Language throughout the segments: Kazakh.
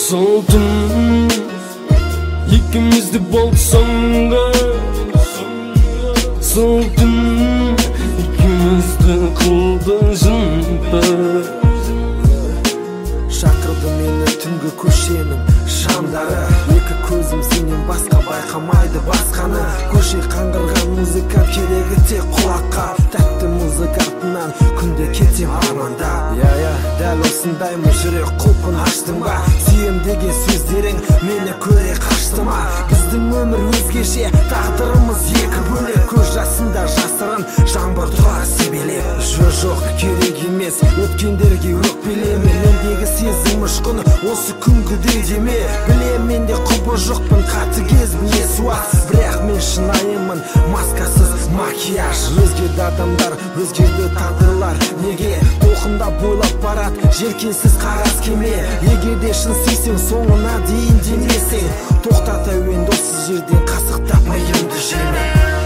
Сол түн екеумізді болды соңғы, сол түн екеумізді қылды жынды. Шақырды мені түнгі көшенің шамдары, екі көзім сенен басқа байқамайды басқаны. Көше қаңғырған музыка керегі тек құлаққа, тәтті музыка артынан күнде кетем арманда. Дәл осындаймын, жүрек құлпын аштың ба? Сүйем деген сөздерің мені көре қашты ма? Біздің өмір өзгеше, тағдырымыз екі бөлек. Көз жасында жасырын жаңбыр тұрар себелеп. Жоқ, керек емес өткендерге өкпелеме, мендегі сезім ұшқын осы күнгідей деме. Білем менде құбы жоқпын, қатыгезбін есуат, бірақ мен шынайымын, маскасыз макияж. Өзге адамдар, өзгерді тағдырлар, неге толқында бойлап барат желкенсіз қағаз кеме? Егер де шын сүйсең соңына дейін демесең, тоқтат әуенді осы жерден қасықтап миымды жеме.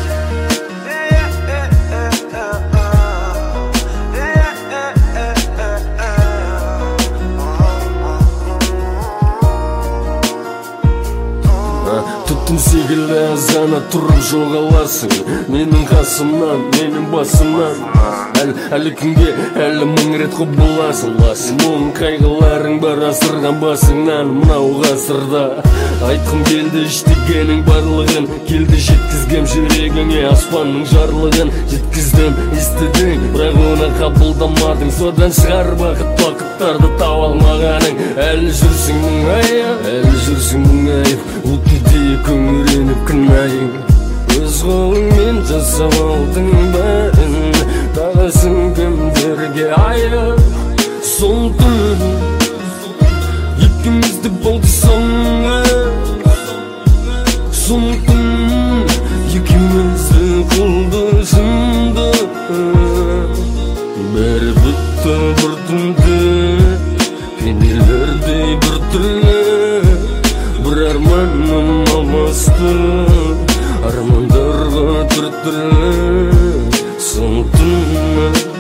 Түттім секілді азана тұрып жоғаласың, менің қасымнан, менің басымнан. Әлі күнге, әлі мың рет құбыласың. Мұң қайғыларың бар асырған басыңнан. Мынау ғасырда айтқым келді, іштегенің барлығын, келді жеткізгем жүрегіңе аспанның жарлығын. Жеткіздім, естідің, бірақ оны қабылдамадың. Содан шығар бақыт уақыттарды тау алмағаның. Әлі жүрсің мұңайып, әлі жүрсің мұңайып, өтуде көңіреніп күнайың. Өз қолыңмен жасап алдың бәрін, тағысын кімдерге айып. Сол түн екеумізді болды соңғы, сол түн екеумізді қылды жынды. Бәрі бітті бір түнде, пенделердей бір түрлі, бір арманым алмасты, армандарға түр-түрлі. Сол түн